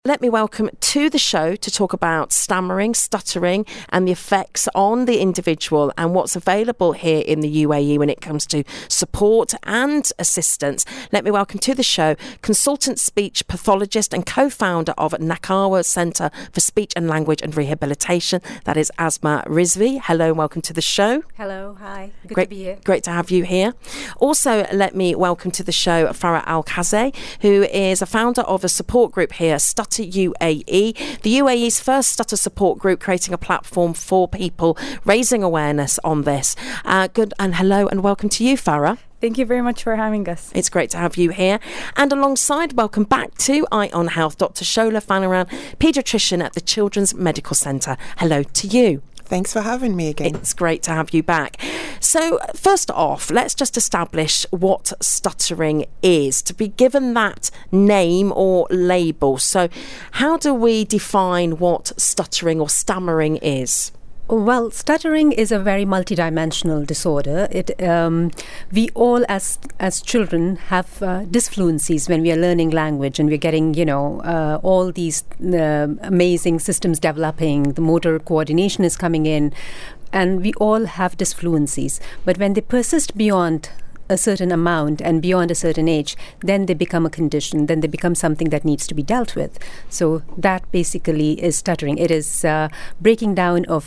Let me welcome to the show to talk about stammering, stuttering and the effects on the individual and what's available here in the UAE when it comes to support and assistance. Let me welcome to the show consultant speech pathologist and co-founder of Nakawa Centre for Speech and Language and Rehabilitation. That is Asma Rizvi. Hello and welcome to the show. Hello, hi. Good great, to be here. Great to have you here. Also, let me welcome to the show Farah Al-Khazeh, who is a founder of a support group here, Stutter UAE, the UAE's first stutter support group, creating a platform for people raising awareness on this. Good and hello and welcome to you, Farah. Thank you very much for having us. It's great to have you here. And alongside, welcome back to Eye on Health, Dr. Shola Fanaran, paediatrician at the Children's Medical Centre. Hello to you. Thanks for having me again. It's great to have you back. So, first off, let's just establish what stuttering is, to be given that name or label. So, how do we define what stuttering or stammering is? Well, stuttering is a very multidimensional disorder. We all, as children, have disfluencies when we are learning language, and we're getting, all these amazing systems developing. The motor coordination is coming in, and we all have disfluencies. But when they persist beyond a certain amount and beyond a certain age, then they become a condition, then they become something that needs to be dealt with. So that basically is stuttering. It is breaking down of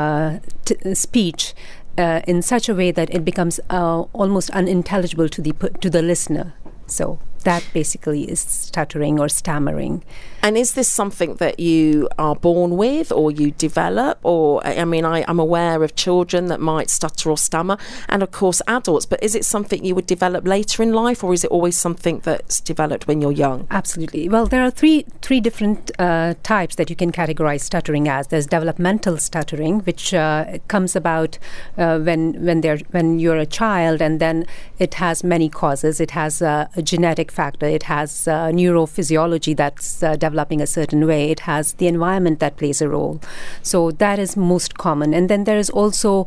speech in such a way that it becomes almost unintelligible to the listener. So that basically is stuttering or stammering. And is this something that you are born with or you develop? Or, I mean, I'm aware of children that might stutter or stammer, and of course adults, but is it something you would develop later in life, or is it always something that's developed when you're young? Absolutely. Well, there are three different types that you can categorize stuttering as. There's developmental stuttering, which comes about when you're a child, and then it has many causes. It has a genetic factor. It has neurophysiology that's developing a certain way. It has the environment that plays a role. So that is most common. And then there is also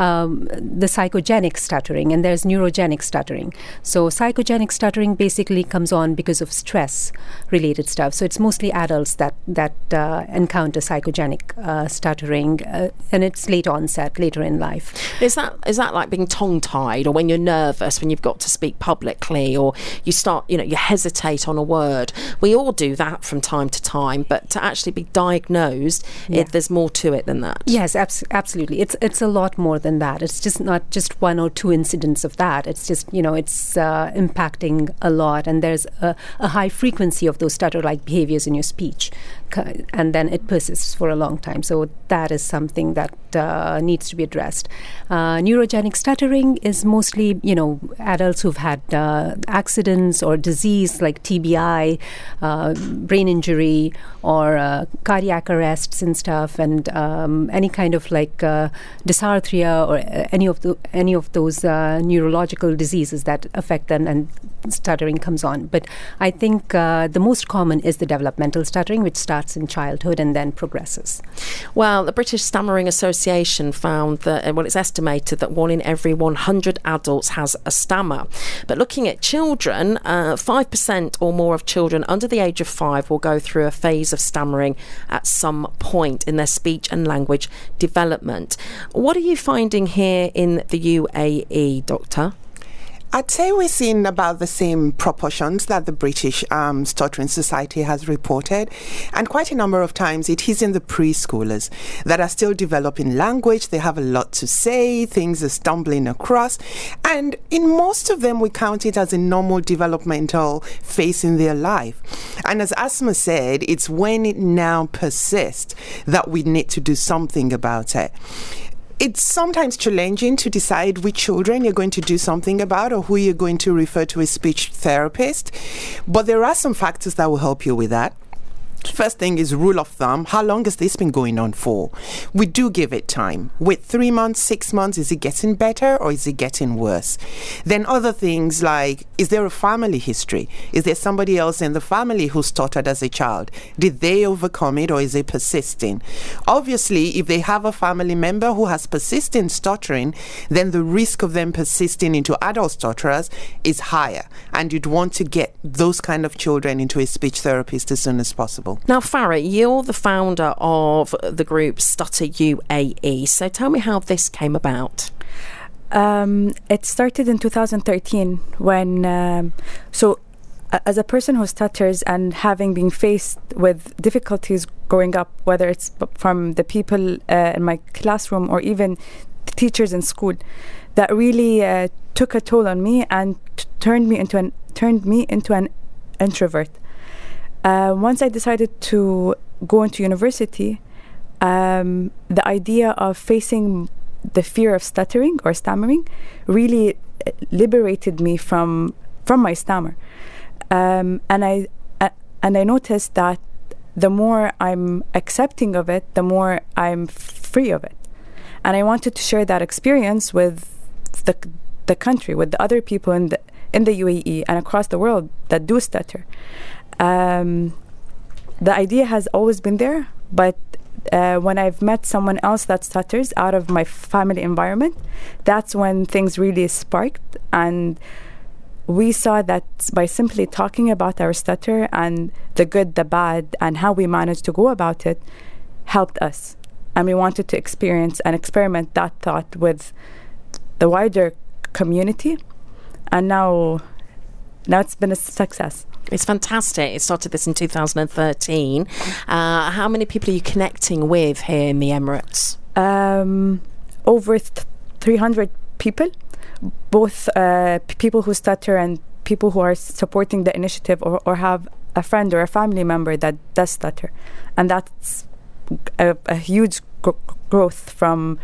the psychogenic stuttering, and there's neurogenic stuttering. So psychogenic stuttering basically comes on because of stress-related stuff. So it's mostly adults that encounter psychogenic stuttering, and it's late onset, later in life. Is that like being tongue-tied, or when you're nervous, when you've got to speak publicly, or you start, you hesitate on a word? We all do that from time to time, but to actually be diagnosed, there's more to it than that. Yes, absolutely. It's a lot more than that. It's just not just one or two incidents of that. It's just, it's impacting a lot, and there's a high frequency of those stutter-like behaviors in your speech, and then it persists for a long time. So that is something that needs to be addressed. Neurogenic stuttering is mostly, adults who've had accidents or disease like TBI, brain injury, or cardiac arrests and stuff, and any kind of like dysarthria or any of those neurological diseases that affect them, and stuttering comes on. But I think the most common is the developmental stuttering, which starts in childhood and then progresses. Well, the British Stammering Association found that, it's estimated that 1 in every 100 adults has a stammer. But looking at children, 5% or more of children under the age of 5 will go through a phase of stammering at some point in their speech and language development. What are you finding here in the UAE, Doctor? I'd say we're seeing about the same proportions that the British Stuttering Society has reported. And quite a number of times it is in the preschoolers that are still developing language. They have a lot to say, things are stumbling across. And in most of them, we count it as a normal developmental phase in their life. And as Asma said, it's when it now persists that we need to do something about it. It's sometimes challenging to decide which children you're going to do something about or who you're going to refer to a speech therapist. But there are some factors that will help you with that. First thing is rule of thumb. How long has this been going on for? We do give it time. With 3 months, 6 months, is it getting better or is it getting worse? Then other things like, is there a family history? Is there somebody else in the family who stuttered as a child? Did they overcome it or is it persisting? Obviously, if they have a family member who has persistent stuttering, then the risk of them persisting into adult stutterers is higher. And you'd want to get those kind of children into a speech therapist as soon as possible. Now, Farah, you're the founder of the group Stutter UAE. So tell me how this came about. It started in 2013 when, as a person who stutters and having been faced with difficulties growing up, whether it's from the people in my classroom or even the teachers in school, that really took a toll on me and turned me into an introvert. Once I decided to go into university, the idea of facing the fear of stuttering or stammering really liberated me from my stammer. And I noticed that the more I'm accepting of it, the more I'm free of it. And I wanted to share that experience with the country, with the other people in the UAE and across the world that do stutter. The idea has always been there, but when I've met someone else that stutters out of my family environment, that's when things really sparked. And we saw that by simply talking about our stutter and the good, the bad, and how we managed to go about it, helped us. And we wanted to experience and experiment that thought with the wider community. And now it's been a success. It's fantastic. It started this in 2013. How many people are you connecting with here in the Emirates? Over 300 people, both people who stutter and people who are supporting the initiative or have a friend or a family member that does stutter. And that's a huge growth from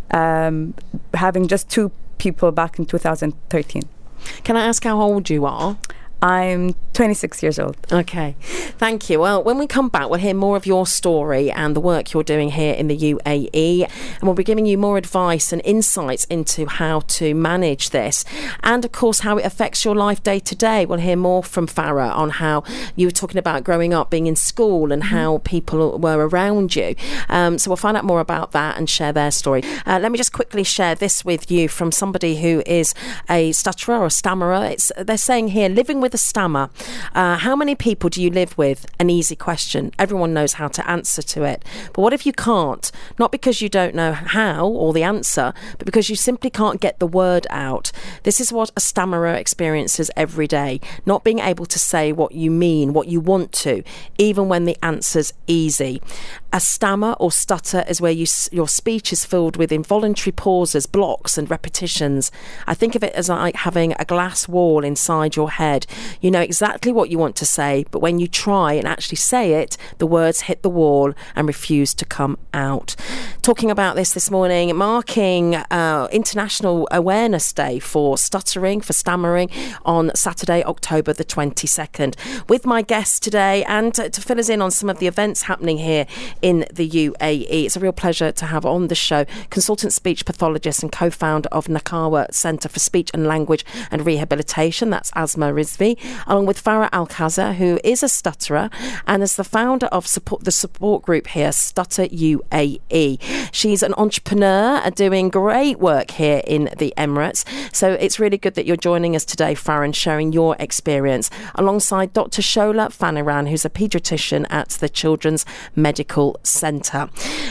having just 2 people back in 2013. Can I ask how old you are? I'm 26 years old. Okay, thank you. Well, when we come back, we'll hear more of your story and the work you're doing here in the UAE, and we'll be giving you more advice and insights into how to manage this, and of course how it affects your life day to day. We'll hear more from Farah on how you were talking about growing up, being in school, and how people were around you. So we'll find out more about that and share their story. Let me just quickly share this with you from somebody who is a stutterer or a stammerer. They're saying here, living with a stammer. How many people do you live with? An easy question. Everyone knows how to answer to it. But what if you can't? Not because you don't know how or the answer, but because you simply can't get the word out. This is what a stammerer experiences every day. Not being able to say what you mean, what you want to, even when the answer's easy. A stammer or stutter is where your speech is filled with involuntary pauses, blocks and repetitions. I think of it as like having a glass wall inside your head. You know exactly what you want to say, but when you try and actually say it, the words hit the wall and refuse to come out. Talking about this morning, marking International Awareness Day for stuttering, for stammering, on Saturday, October the 22nd. With my guests today, and to fill us in on some of the events happening here in the UAE, it's a real pleasure to have on the show consultant speech pathologist and co-founder of Nakawa Centre for Speech and Language and Rehabilitation, that's Asma Rizvi, along with Farah Al-Kaza, who is a stutterer and is the founder of the support group here, Stutter UAE. She's an entrepreneur doing great work here in the Emirates. So it's really good that you're joining us today, Farah, and sharing your experience alongside Dr. Shola Faniran, who's a paediatrician at the Children's Medical Centre.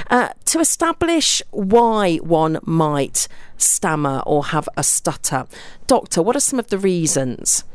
To establish why one might stammer or have a stutter, Doctor, what are some of the reasons?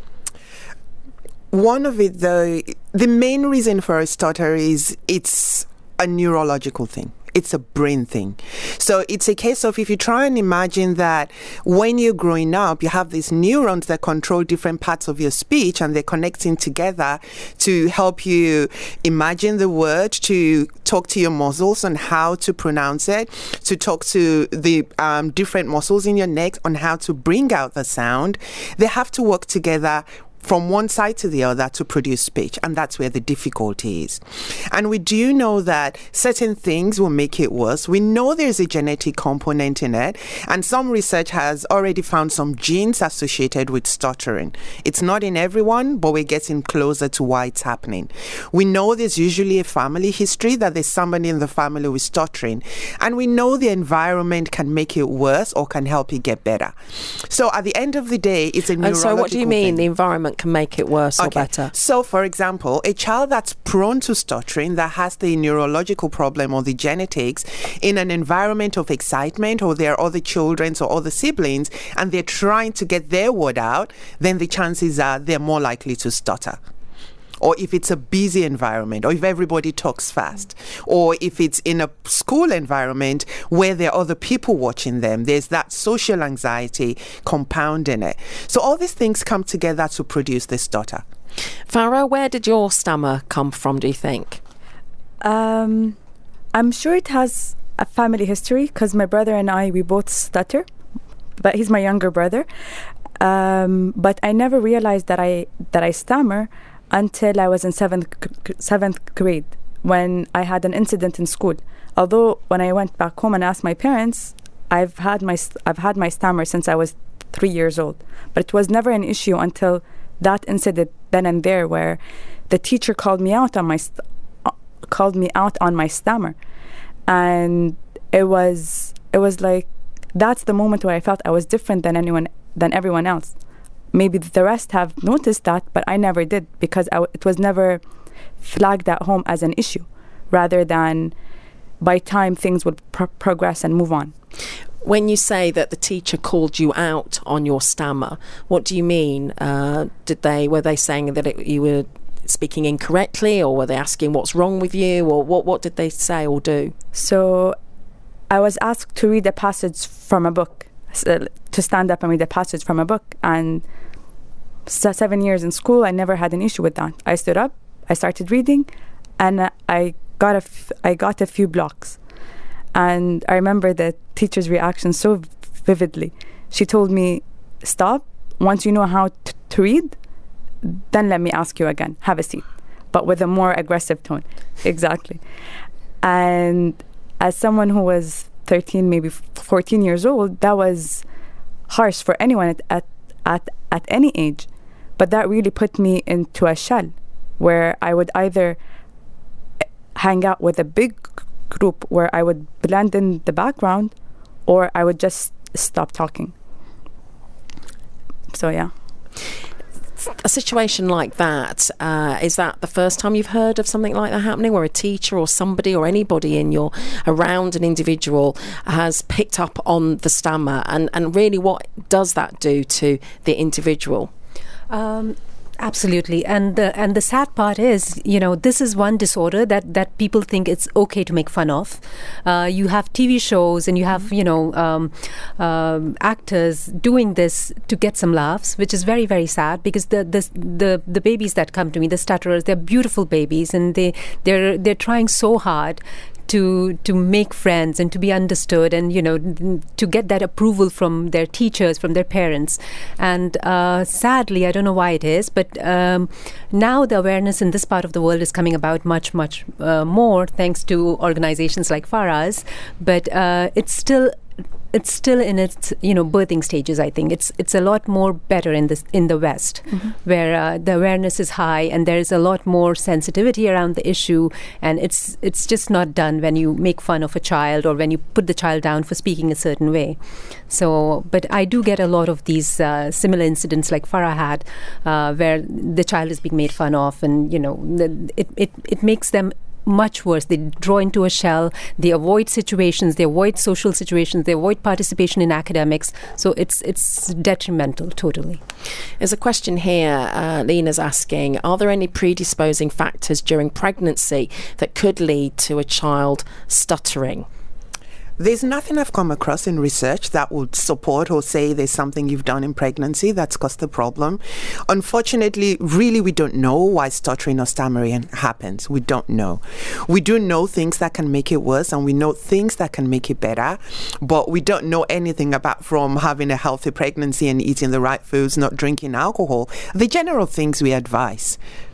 One of it, the main reason for a stutter is it's a neurological thing. It's a brain thing. So it's a case of, if you try and imagine that when you're growing up, you have these neurons that control different parts of your speech, and they're connecting together to help you imagine the word, to talk to your muscles on how to pronounce it, to talk to the different muscles in your neck on how to bring out the sound. They have to work together from one side to the other to produce speech, and that's where the difficulty is. And we do know that certain things will make it worse. We know there's a genetic component in it, and some research has already found some genes associated with stuttering. It's not in everyone, but we're getting closer to why it's happening. We know there's usually a family history, that there's somebody in the family with stuttering, and we know the environment can make it worse or can help it get better. So at the end of the day, it's a neurological So what do you mean, thing. the environment environment can make it worse or better? So, for example, a child that's prone to stuttering, that has the neurological problem or the genetics, in an environment of excitement, or there are other children or other siblings, and they're trying to get their word out, then the chances are they're more likely to stutter. Or if it's a busy environment, or if everybody talks fast, or if it's in a school environment where there are other people watching them, there's that social anxiety compounding it. So all these things come together to produce this stutter. Farah, where did your stammer come from, do you think? I'm sure it has a family history, because my brother and I, we both stutter, but he's my younger brother. But I never realized that I stammer until I was in seventh grade, when I had an incident in school. Although when I went back home and asked my parents, I've had my stammer since I was 3 years old, but it was never an issue until that incident then and there, where the teacher called me out on my stammer, and it was like, that's the moment where I felt I was different than everyone else. Maybe the rest have noticed that, but I never did, because it was never flagged at home as an issue, rather than by time things would progress and move on. When you say that the teacher called you out on your stammer, what do you mean? Were they saying that you were speaking incorrectly, or were they asking what's wrong with you, or what did they say or do? So I was asked to read a passage from a book, to stand up and read a passage from a book, and 7 years in school, I never had an issue with that. I stood up, I started reading, and I got a few blocks. And I remember the teacher's reaction so vividly. She told me, stop, once you know how to read, then let me ask you again, have a seat, but with a more aggressive tone. Exactly. And as someone who was 13, maybe 14 years old, that was harsh for anyone at any age. But that really put me into a shell, where I would either hang out with a big group where I would blend in the background, or I would just stop talking. So yeah. A situation like that, is that the first time you've heard of something like that happening, where a teacher or somebody or anybody around an individual has picked up on the stammer, and really what does that do to the individual? Absolutely, and the sad part is, this is one disorder that people think it's okay to make fun of. You have TV shows, and you have actors doing this to get some laughs, which is very, very sad, because the babies that come to me, the stutterers, they're beautiful babies, and they're trying so hard to make friends and to be understood, and to get that approval from their teachers, from their parents. And sadly, I don't know why it is, but now the awareness in this part of the world is coming about much more, thanks to organizations like Farah's, but it's still in its birthing stages. I think it's a lot more better in the West, where the awareness is high and there is a lot more sensitivity around the issue, and it's just not done when you make fun of a child or when you put the child down for speaking a certain way. So, but I do get a lot of these similar incidents like Farah had, where the child is being made fun of, and it makes them much worse. They draw into a shell, they avoid situations, they avoid social situations, they avoid participation in academics. So it's detrimental totally. There's a question here, Lena's asking, are there any predisposing factors during pregnancy that could lead to a child stuttering? There's nothing I've come across in research that would support or say there's something you've done in pregnancy that's caused the problem. Unfortunately, really, we don't know why stuttering or stammering happens. We don't know. We do know things that can make it worse, and we know things that can make it better, but we don't know anything about from having a healthy pregnancy and eating the right foods, not drinking alcohol, the general things we advise.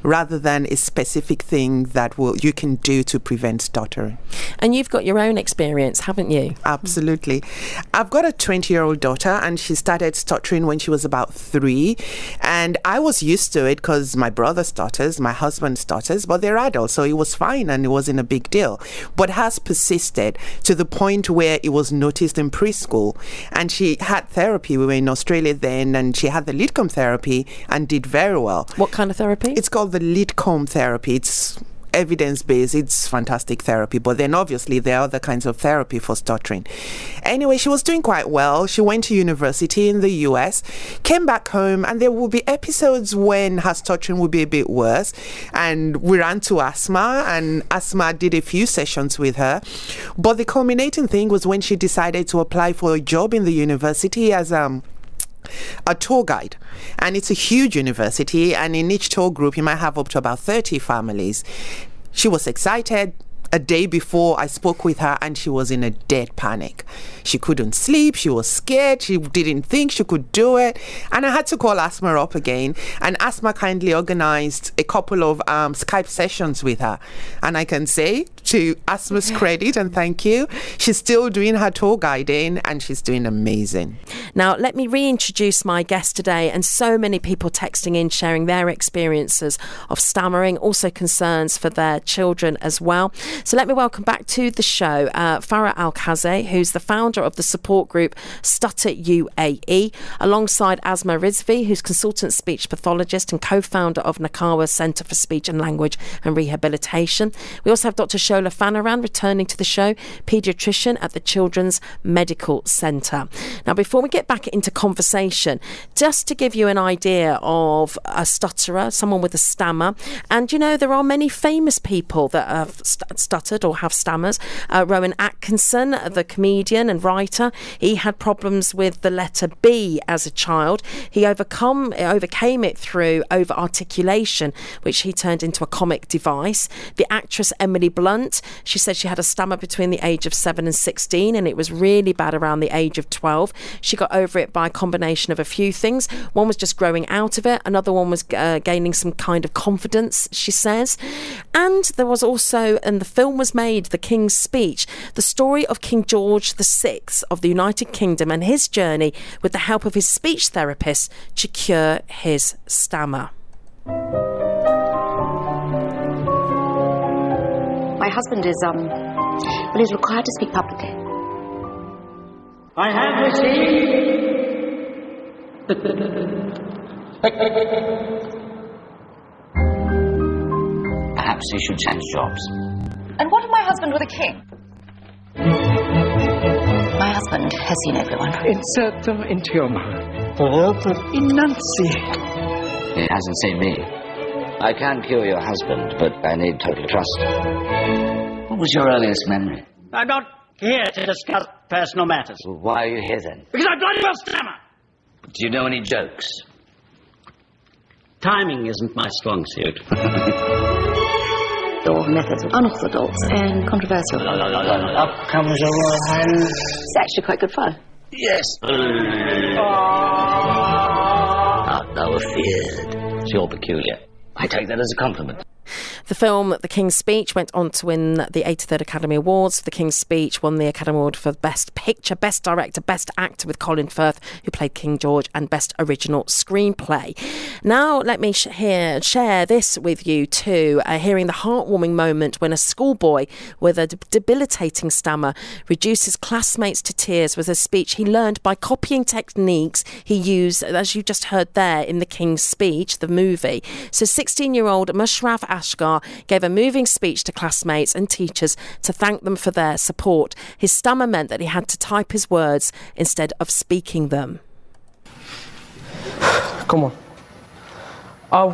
rather than a specific thing that you can do to prevent stuttering. And you've got your own experience, haven't you? Absolutely. I've got a 20-year-old daughter, and she started stuttering when she was about 3. And I was used to it because my brother stutters, my husband stutters, but they're adults, so it was fine and it wasn't a big deal. But has persisted to the point where it was noticed in preschool. And she had therapy. We were in Australia then, and she had the Lidcombe therapy and did very well. What kind of therapy? It's called the Lidcombe therapy. It's evidence-based. It's fantastic therapy. But then obviously there are other kinds of therapy for stuttering. Anyway, she was doing quite well. She went to university in the US, came back home, and there will be episodes when her stuttering would be a bit worse. And we ran to Asma, and Asma did a few sessions with her. But the culminating thing was when she decided to apply for a job in the university as a tour guide. And it's a huge university, and in each tour group you might have up to about 30 families. She was excited. A day before, I spoke with her, and she was in a dead panic. She couldn't sleep. She was scared. She didn't think she could do it. And I had to call Asma up again. And Asma kindly organized a couple of Skype sessions with her. And I can say, to Asma's credit and thank you, she's still doing her tour guiding, and she's doing amazing. Now, let me reintroduce my guest today, and so many people texting in, sharing their experiences of stammering, also concerns for their children as well. So let me welcome back to the show Farah Al-Kazeh, who's the founder of the support group Stutter UAE, alongside Asma Rizvi, who's consultant speech pathologist and co-founder of Nakawa Centre for Speech and Language and Rehabilitation. We also have Dr. Shola Fanaran returning to the show, paediatrician at the Children's Medical Centre. Now, before we get back into conversation, just to give you an idea of a stutterer, someone with a stammer, and you know, there are many famous people that have stuttered or have stammers. Rowan Atkinson, the comedian and writer, he had problems with the letter B as a child. He overcame it through over-articulation, which he turned into a comic device. The actress Emily Blunt, she said she had a stammer between the age of 7 and 16, and it was really bad around the age of 12. She got over it by a combination of a few things. One was just growing out of it. Another one was gaining some kind of confidence, she says. And there was also, and the film was made, The King's Speech, the story of King George VI of the United Kingdom and his journey with the help of his speech therapist to cure his stammer. My husband is, he's required to speak publicly. I have received Perhaps you should change jobs. And what of my husband with a king? My husband has seen everyone. insert them into your mouth. Enunciate. He hasn't seen me. I can cure your husband, but I need total trust. What was your earliest memory? I'm not here to discuss personal matters. Well, why are you here then? Because I bloody well stammer. Do you know any jokes? Timing isn't my strong suit. Your methods are unorthodox and controversial. Up comes your royal highness. It's actually quite good fun. Yes. Art thou afeard? It's your peculiar. I take that as a compliment. The film The King's Speech went on to win the 83rd Academy Awards. The King's Speech won the Academy Award for Best Picture, Best Director, Best Actor with Colin Firth, who played King George, and Best Original Screenplay. Now let me share this with you too, hearing the heartwarming moment when a schoolboy with a debilitating stammer reduces classmates to tears with a speech he learned by copying techniques he used, as you just heard there, in The King's Speech, the movie. So 16-year-old Mushraf Ashgar gave a moving speech to classmates and teachers to thank them for their support. His stammer meant that he had to type his words instead of speaking them. Come on. I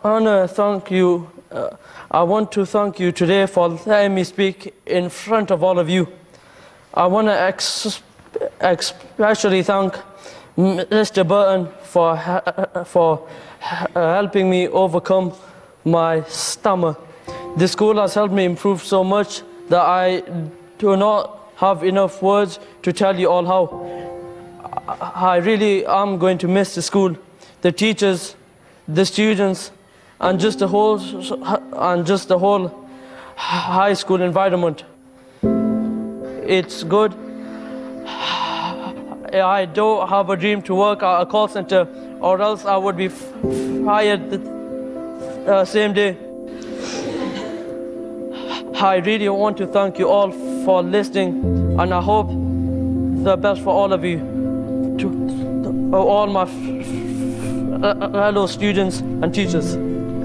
want to thank you today for letting me speak in front of all of you. I want to especially thank Mr. Burton for helping me overcome my stammer. The school has helped me improve so much that I do not have enough words to tell you all how. I really am going to miss the school, the teachers, the students, and just the whole high school environment. It's good. I don't have a dream to work at a call center, or else I would be fired the same day. I really want to thank you all for listening, and I hope the best for all of you, to all my fellow students and teachers.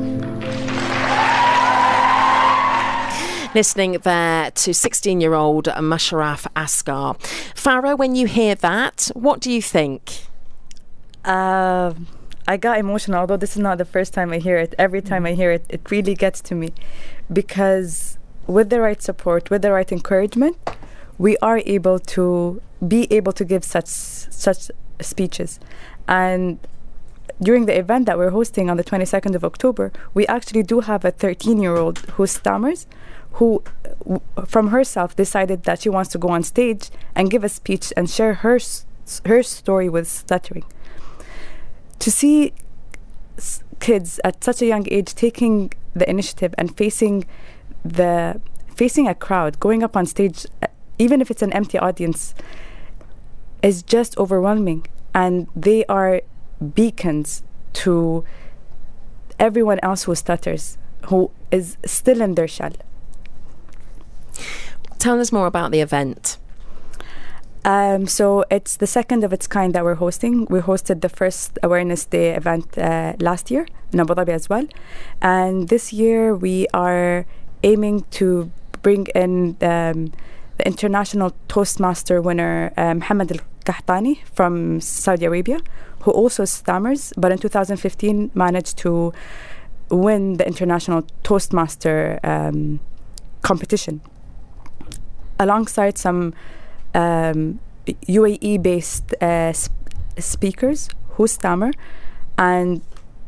Listening there to 16-year-old Musharraf Asghar. Farah, when you hear that, what do you think? I got emotional, although this is not the first time I hear it. Every time I hear it, it really gets to me. Because with the right support, with the right encouragement, we are able to give such speeches. And during the event that we're hosting on the 22nd of October, we actually do have a 13-year-old who stammers, who from herself decided that she wants to go on stage and give a speech and share her story with stuttering. To see kids at such a young age taking the initiative and facing a crowd, going up on stage, even if it's an empty audience, is just overwhelming. And they are beacons to everyone else who stutters, who is still in their shell. Tell us more about the event. So it's the second of its kind that we're hosting. We hosted the first Awareness Day event last year in Abu Dhabi as well. And this year we are aiming to bring in the international Toastmaster winner, Mohammed Al-Qahtani from Saudi Arabia, who also stammers, but in 2015 managed to win the international Toastmaster competition, alongside some UAE-based speakers who stammer and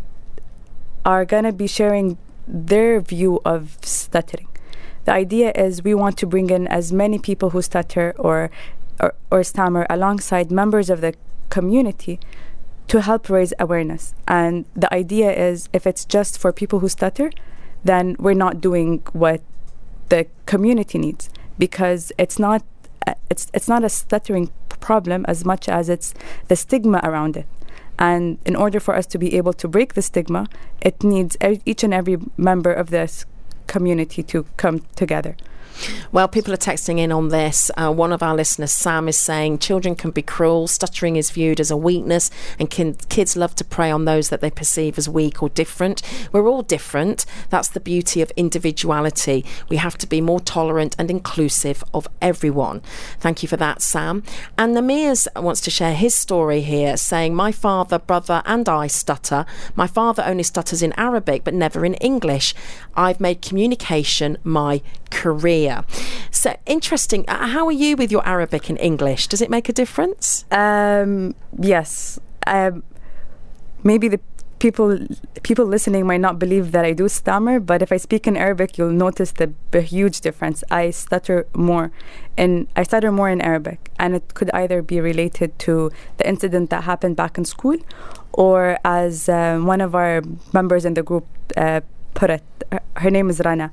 are going to be sharing their view of stuttering. The idea is we want to bring in as many people who stutter or stammer alongside members of the community to help raise awareness. And the idea is, if it's just for people who stutter, then we're not doing what the community needs, because it's not a stuttering problem as much as it's the stigma around it. And in order for us to be able to break the stigma, it needs each and every member of this community to come together. Well, people are texting in on this. One of our listeners, Sam, is saying children can be cruel. Stuttering is viewed as a weakness, and kids love to prey on those that they perceive as weak or different. We're all different. That's the beauty of individuality. We have to be more tolerant and inclusive of everyone. Thank you for that, Sam. And Namirs wants to share his story here, saying, my father, brother and I stutter. My father only stutters in Arabic but never in English. I've made communication my career. So interesting. How are you with your Arabic and English? Does it make a difference? Yes. Maybe the people listening might not believe that I do stammer, but if I speak in Arabic, you'll notice the huge difference. I stutter more in Arabic, and it could either be related to the incident that happened back in school, or as one of our members in the group put it, her name is Rana.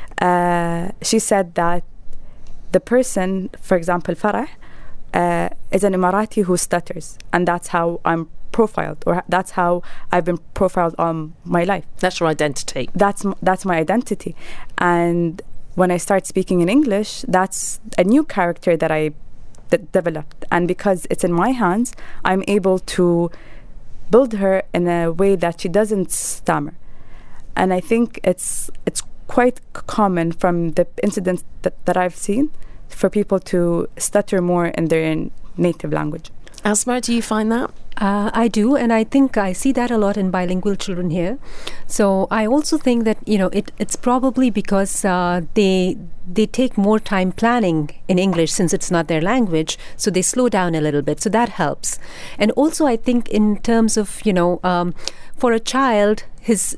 She said that the person, for example, Farah, is an Emirati who stutters, and that's how I'm profiled, or that's how I've been profiled all my life. That's your identity. That's my identity. And when I start speaking in English, that's a new character that I developed. And because it's in my hands, I'm able to build her in a way that she doesn't stammer. And I think it's quite common from the incidents that I've seen for people to stutter more in their native language. Asma, do you find that? I do, and I think I see that a lot in bilingual children here. So I also think that it's probably because they take more time planning in English since it's not their language, so they slow down a little bit. So that helps. And also I think in terms of for a child, his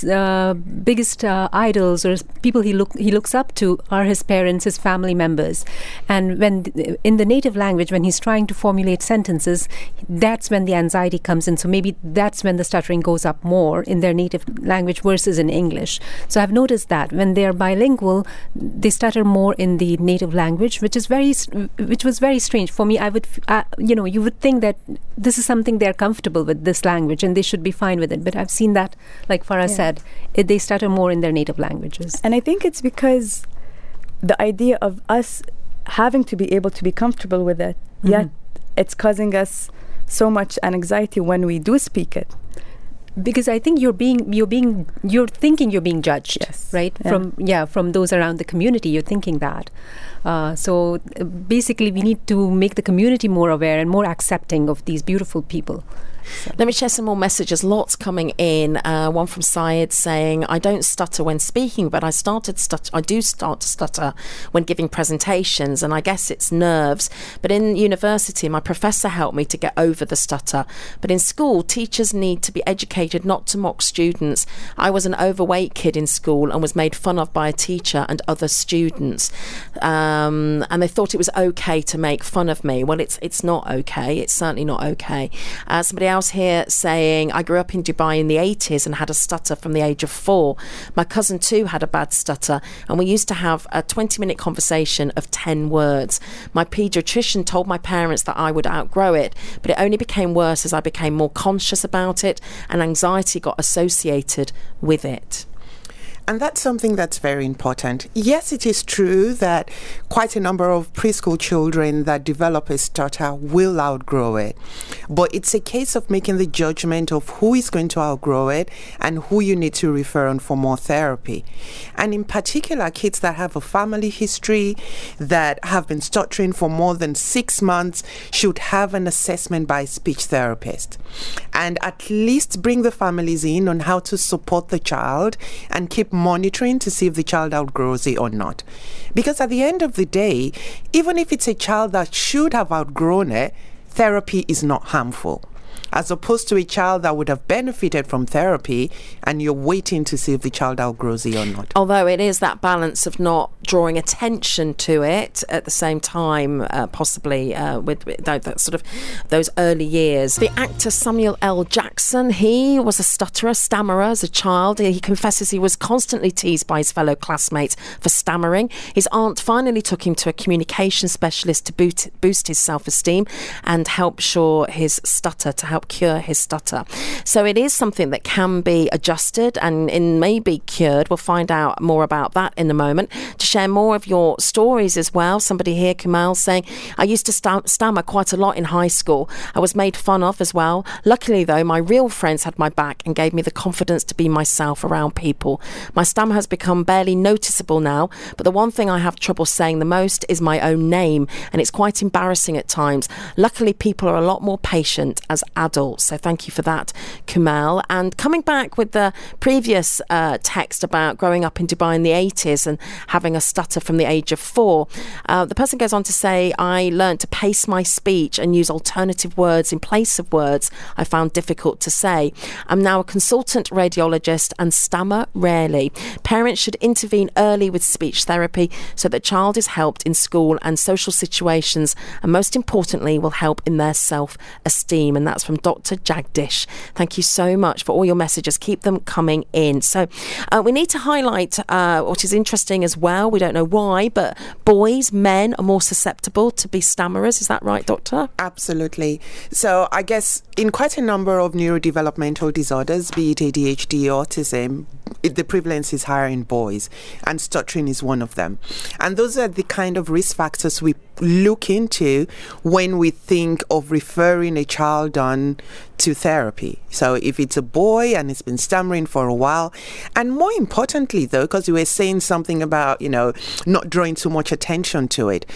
biggest idols or people he looks up to are his parents, his family members. And when in the native language, when he's trying to formulate sentences, that's when the anxiety comes in. So maybe that's when the stuttering goes up more in their native language versus in English. So I've noticed that when they are bilingual, they stutter more in the native language, which was very strange for me. I would, you would think that this is something they're comfortable with, this language, and they should be fine with it. But I've seen that, like Farah said, they stutter more in their native languages. And I think it's because the idea of us having to be able to be comfortable with it, yet it's causing us so much anxiety when we do speak it. Because I think you're thinking you're being judged, yes, right? From those around the community, you're thinking that. So basically, we need to make the community more aware and more accepting of these beautiful people. So. Let me share some more messages. Lots coming in. One from Syed saying, I don't stutter when speaking, but I do start to stutter when giving presentations, and I guess it's nerves. But in university, my professor helped me to get over the stutter. But in school, teachers need to be educated not to mock students. I was an overweight kid in school and was made fun of by a teacher and other students. And they thought it was okay to make fun of me. Well, it's not okay. It's certainly not okay. Somebody else here saying, I grew up in Dubai in the 80s and had a stutter from the age of 4. My cousin too had a bad stutter, and we used to have a 20-minute conversation of 10 words. My paediatrician told my parents that I would outgrow it, but it only became worse as I became more conscious about it, and anxiety got associated with it. And that's something that's very important. Yes, it is true that quite a number of preschool children that develop a stutter will outgrow it. But it's a case of making the judgment of who is going to outgrow it and who you need to refer on for more therapy. And in particular, kids that have a family history, that have been stuttering for more than 6 months, should have an assessment by a speech therapist. And at least bring the families in on how to support the child and keep monitoring to see if the child outgrows it or not. Because at the end of the day, even if it's a child that should have outgrown it, therapy is not harmful. As opposed to a child that would have benefited from therapy and you're waiting to see if the child outgrows it or not. Although it is that balance of not drawing attention to it at the same time, possibly with that sort of those early years. The actor Samuel L. Jackson, he was a stutterer, stammerer as a child. He confesses he was constantly teased by his fellow classmates for stammering. His aunt finally took him to a communication specialist to boost his self-esteem and help cure his stutter. So it is something that can be adjusted and may be cured. We'll find out more about that in a moment. To share more of your stories as well, somebody here, Kamal, saying, I used to stammer quite a lot in high school. I was made fun of as well. Luckily though, my real friends had my back and gave me the confidence to be myself around people. My stammer has become barely noticeable now, but the one thing I have trouble saying the most is my own name, and it's quite embarrassing at times. Luckily, people are a lot more patient as adults. So thank you for that, Kumail. And coming back with the previous text about growing up in Dubai in the 80s and having a stutter from the age of 4, the person goes on to say, I learned to pace my speech and use alternative words in place of words I found difficult to say. I'm now a consultant radiologist and stammer rarely. Parents should intervene early with speech therapy so that child is helped in school and social situations, and most importantly will help in their self-esteem. And that's from Dr. Jagdish. Thank you so much for all your messages. Keep them coming in. So we need to highlight what is interesting as well. We don't know why, but men are more susceptible to be stammerers. Is that right, Doctor? Absolutely. So I guess in quite a number of neurodevelopmental disorders, be it ADHD, autism, the prevalence is higher in boys, and stuttering is one of them. And those are the kind of risk factors we look into when we think of referring a child on to therapy. So if it's a boy and it's been stammering for a while, and more importantly though, because you were saying something about, not drawing too much attention to it,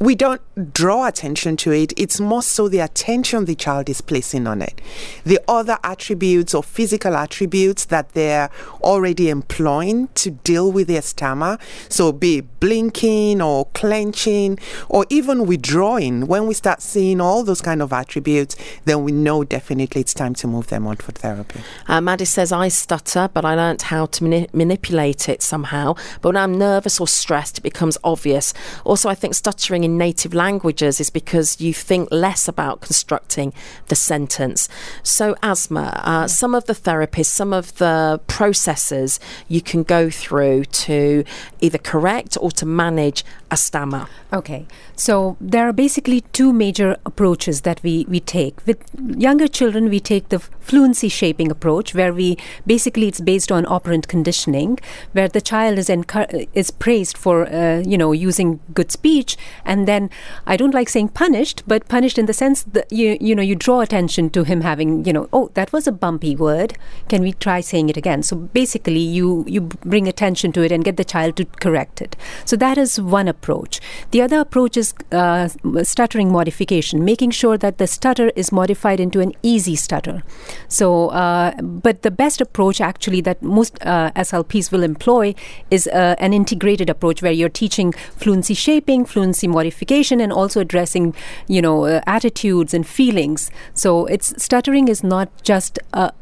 we don't draw attention to it. It's more so the attention the child is placing on it. The other attributes or physical attributes that they're already employing to deal with their stammer, so be it blinking or clenching or even withdrawing, when we start seeing all those kind of attributes, then we know definitely it's time to move them on for therapy. Maddie says, I stutter, but I learnt how to manipulate it somehow. But when I'm nervous or stressed, it becomes obvious. Also, I think stuttering in native languages is because you think less about constructing the sentence. So, Asma, some of the therapies, some of the processes you can go through to either correct or to manage a stammer. Okay, so there are basically two major approaches that we take. With younger children, we take the fluency shaping approach, where basically it's based on operant conditioning, where the child is praised for using good speech, and then I don't like saying punished, but punished in the sense that you draw attention to him having, oh, that was a bumpy word, can we try saying it again? So basically you bring attention to it and get the child to correct it. So that is one approach. The other approach is stuttering modification, making sure that the stutter is modified into an easy stutter. So, but the best approach actually that most SLPs will employ is an integrated approach, where you're teaching fluency shaping, fluency modification, and also addressing, attitudes and feelings. So stuttering is not just a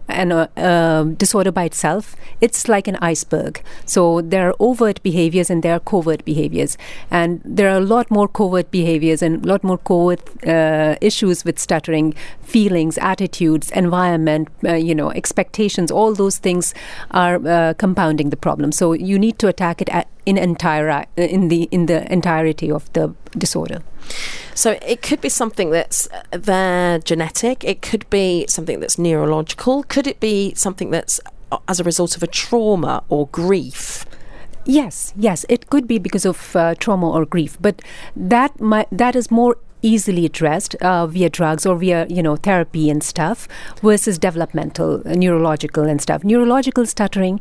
disorder by itself. It's like an iceberg. So there are overt behaviors and there are covert behaviors. And there are a lot more covert behaviors and a lot more covert issues with stuttering: feelings, attitudes, environment, expectations. All those things are compounding the problem. So you need to attack it in the entirety of the disorder. So it could be something that's there genetic. It could be something that's neurological. Could it be something that's as a result of a trauma or grief? Yes, it could be because of trauma or grief, but that is more easily addressed via drugs or via therapy and stuff, versus developmental, neurological and stuff. Neurological stuttering,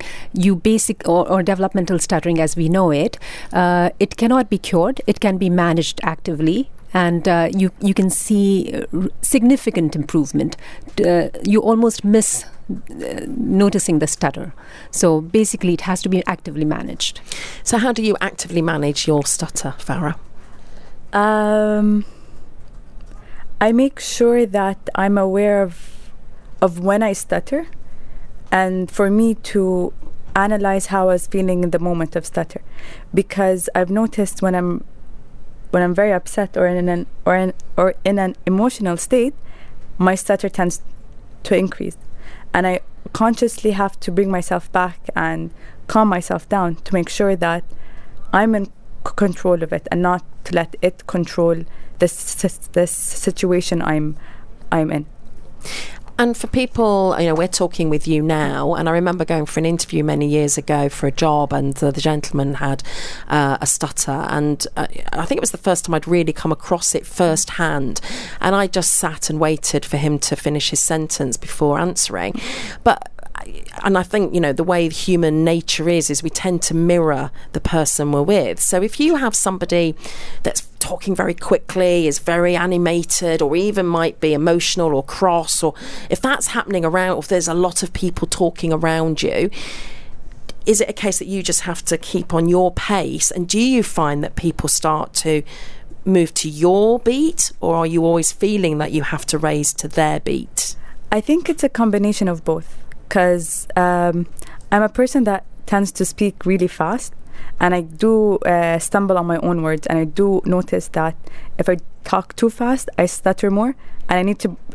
or developmental stuttering as we know it, it cannot be cured. It can be managed actively. And you can see significant improvement. You almost miss noticing the stutter. So basically it has to be actively managed. So how do you actively manage your stutter, Farah? I make sure that I'm aware of when I stutter, and for me to analyze how I was feeling in the moment of stutter, because I've noticed when I'm very upset or in an emotional state, my stutter tends to increase, and I consciously have to bring myself back and calm myself down to make sure that I'm in control of it and not to let it control this situation I'm in. And for people, we're talking with you now, and I remember going for an interview many years ago for a job, and the gentleman had a stutter, and I think it was the first time I'd really come across it firsthand, and I just sat and waited for him to finish his sentence before answering. And I think, the way human nature is we tend to mirror the person we're with. So if you have somebody that's talking very quickly, is very animated, or even might be emotional or cross, or if that's happening around, or if there's a lot of people talking around you, is it a case that you just have to keep on your pace? And do you find that people start to move to your beat, or are you always feeling that you have to raise to their beat? I think it's a combination of both. Because I'm a person that tends to speak really fast, and I do stumble on my own words, and I do notice that if I talk too fast, I stutter more, and I need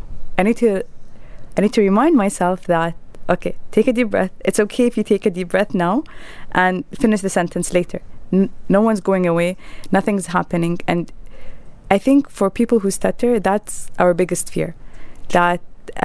to remind myself that, okay, take a deep breath. It's okay if you take a deep breath now and finish the sentence later. No one's going away, nothing's happening. And I think for people who stutter, that's our biggest fear, that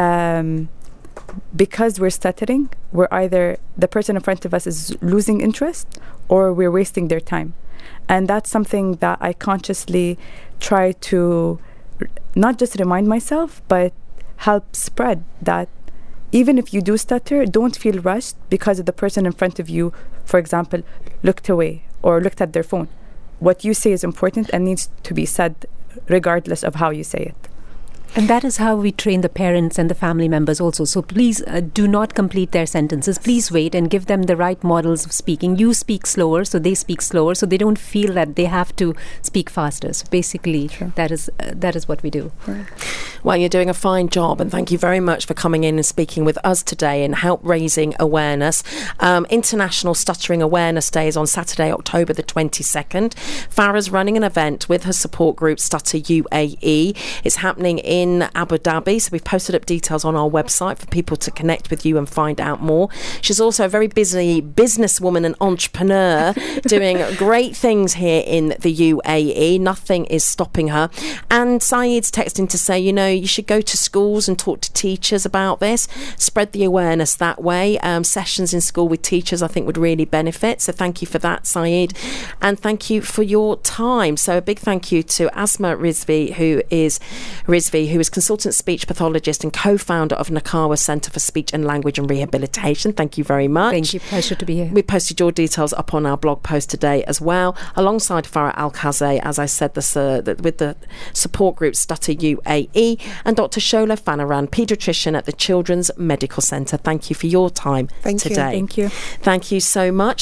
because we're stuttering, we're either the person in front of us is losing interest or we're wasting their time. And that's something that I consciously try to not just remind myself, but help spread, that even if you do stutter, don't feel rushed because the person in front of you, for example, looked away or looked at their phone. what you say is important and needs to be said regardless of how you say it. And that is how we train the parents and the family members also. So please do not complete their sentences. Please wait and give them the right models of speaking. You speak slower, so they speak slower, so they don't feel that they have to speak faster. So basically, that is what we do. Right. Well, you're doing a fine job, and thank you very much for coming in and speaking with us today and help raising awareness. International Stuttering Awareness Day is on Saturday, October the 22nd. Farah's running an event with her support group Stutter UAE. It's happening in Abu Dhabi, so we've posted up details on our website for people to connect with you and find out more. She's also a very busy businesswoman and entrepreneur doing great things here in the UAE. Nothing is stopping her. And Saeed's texting to say, you should go to schools and talk to teachers about this, spread the awareness that way. Sessions in school with teachers I think would really benefit, so thank you for that, Saeed, and thank you for your time. So a big thank you to Asma Rizvi, who is consultant speech pathologist and co-founder of Nakawa Centre for Speech and Language and Rehabilitation. Thank you very much. Thank you. Pleasure to be here. We posted your details up on our blog post today as well, alongside Farah Al-Khazay, as I said, with the support group Stutter UAE, and Dr. Shola Fanaran, paediatrician at the Children's Medical Centre. Thank you for your time today. Thank you. Thank you so much.